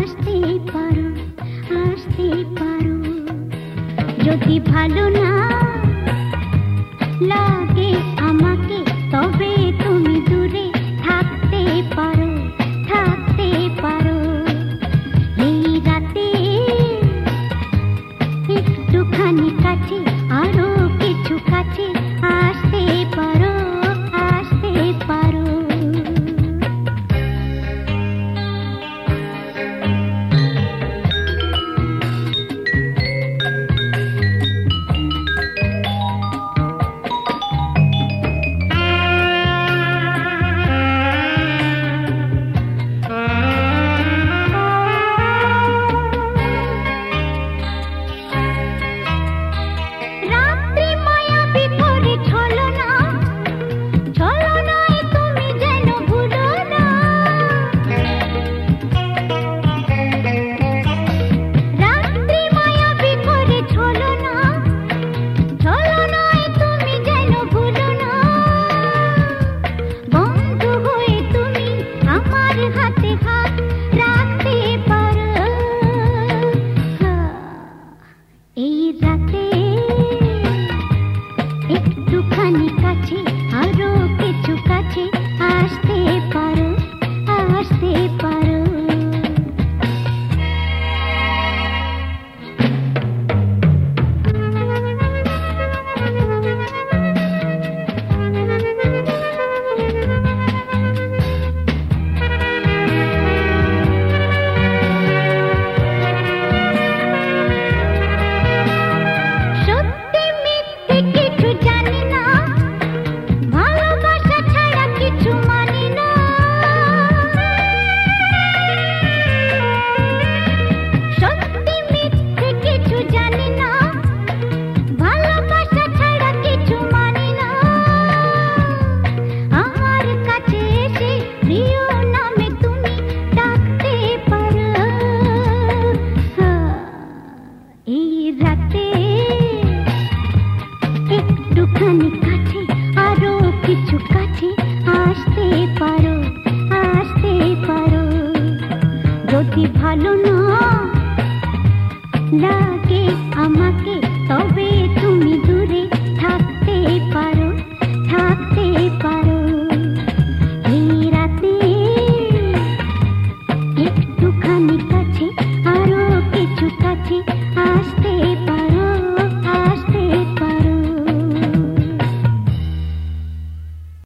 আসতে পারো, আসতে পারো। যদি ভালো না লাগে আমাকে তবে তুমি দূরে থাকতে পারো, থাকতে পারো। এই রাতে একটুখানি কাছে, আরো কিছু কাছে আসতে পারো, আসতে পারো। একটুখানি কাছে, আরো কিছু কাছে আসতে পারো, আসতে পারো। একটুখানি কাছে, আরো কিছু কাছে আসতে পারো, আসতে পারো। যদি ভালো না লাগে আমাকে তবে তুমি দূরে থাকতে পারো, থাকতে পারো। এই রাতে একটুখানি কাছে, আরো কিছু কাছে আসতে